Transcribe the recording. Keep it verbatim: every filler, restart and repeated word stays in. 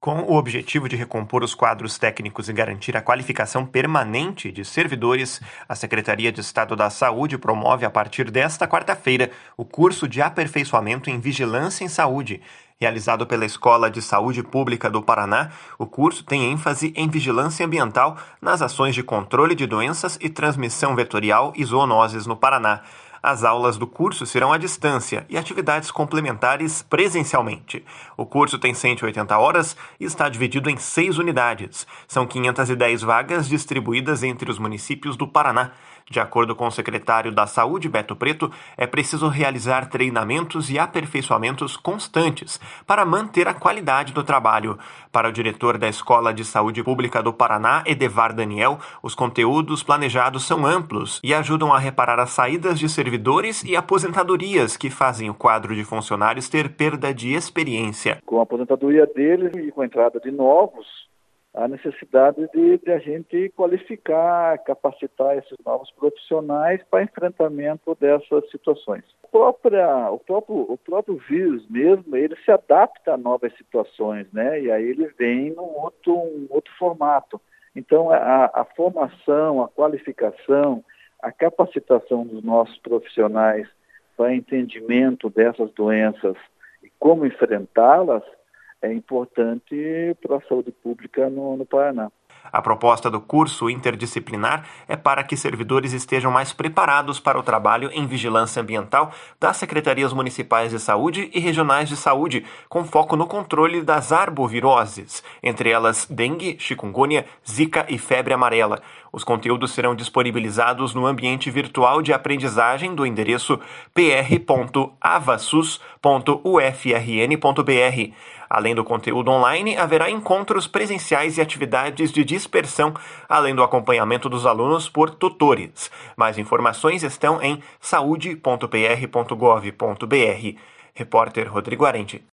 Com o objetivo de recompor os quadros técnicos e garantir a qualificação permanente de servidores, a Secretaria de Estado da Saúde promove, a partir desta quarta-feira, o curso de aperfeiçoamento em Vigilância em Saúde. Realizado pela Escola de Saúde Pública do Paraná, o curso tem ênfase em vigilância ambiental nas ações de controle de doenças e transmissão vetorial e zoonoses no Paraná. As aulas do curso serão à distância e atividades complementares presencialmente. O curso tem cento e oitenta horas e está dividido em seis unidades. São quinhentas e dez vagas distribuídas entre os municípios do Paraná. De acordo com o secretário da Saúde, Beto Preto, é preciso realizar treinamentos e aperfeiçoamentos constantes para manter a qualidade do trabalho. Para o diretor da Escola de Saúde Pública do Paraná, Edevar Daniel, os conteúdos planejados são amplos e ajudam a reparar as saídas de servidores e aposentadorias que fazem o quadro de funcionários ter perda de experiência. Com a aposentadoria deles e com a entrada de novos, a necessidade de, de a gente qualificar, capacitar esses novos profissionais para enfrentamento dessas situações. A própria, o, próprio, o próprio vírus mesmo, ele se adapta a novas situações, né? E aí ele vem num outro, um outro formato. Então, a, a formação, a qualificação, a capacitação dos nossos profissionais para entendimento dessas doenças e como enfrentá-las é importante para a saúde pública no, no Paraná. A proposta do curso interdisciplinar é para que servidores estejam mais preparados para o trabalho em vigilância ambiental das Secretarias Municipais de Saúde e Regionais de Saúde, com foco no controle das arboviroses, entre elas dengue, chikungunya, zika e febre amarela. Os conteúdos serão disponibilizados no ambiente virtual de aprendizagem do endereço p r ponto avasus ponto u f r n ponto b r. Além do conteúdo online, haverá encontros presenciais e atividades de dispersão, além do acompanhamento dos alunos por tutores. Mais informações estão em saúde ponto p r ponto gov ponto b r. Repórter Rodrigo Arente.